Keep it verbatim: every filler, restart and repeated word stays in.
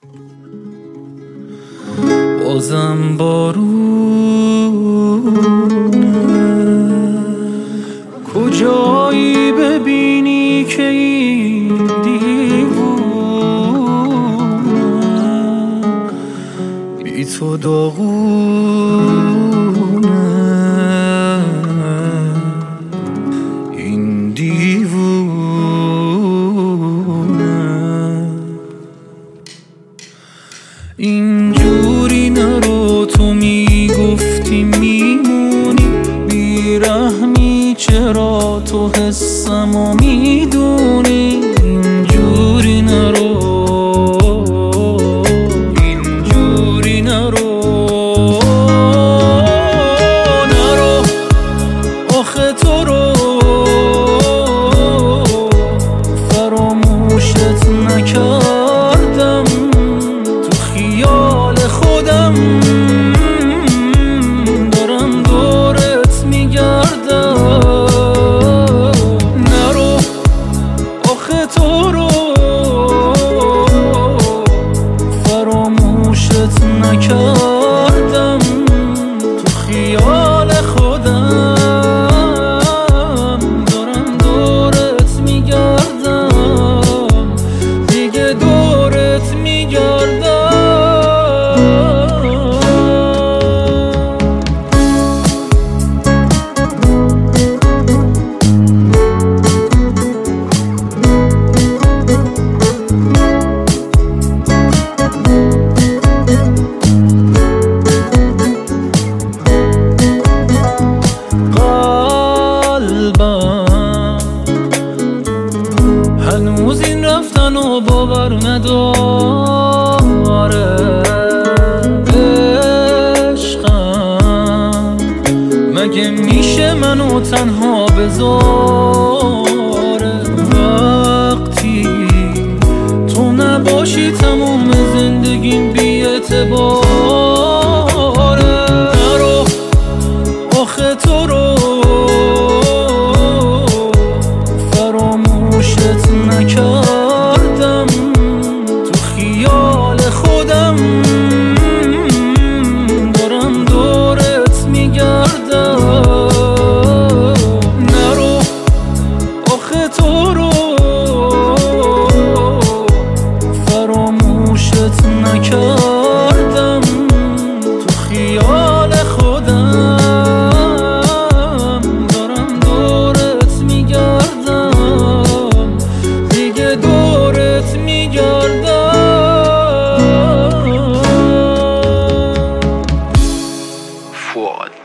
بازم بارونه، کجایی ببینی که این دیوونه بی تو داغونه، این دیوونه. اینجوری نرو، تو میگفتی میمونی، بیرحمی چرا تو حسمو میدونی. اینجوری نرو، اینجوری نرو، نرو آخه تو رو فراموشت نکردم، تو خیال خودم دارم دورت میگردم. نرو آخه تو رو فراموشت نکردم، تو خیال خودم دارم دورت میگردم، دیگه دورت میگردم. هنوز این رفتن و باور نداره، عشقم مگه میشه منو تنها بذاره. وقتی تو نباشی تموم زندگیم بی اعتباره. نرو آخه تو رو فراموشت نکردم، تو خیال خودم دارم دورت میگردم. نرو آخه تو رو فراموشت نکردم، تو خیال خودم دارم دورت میگردم، دیگه دورت میگردم. فؤاد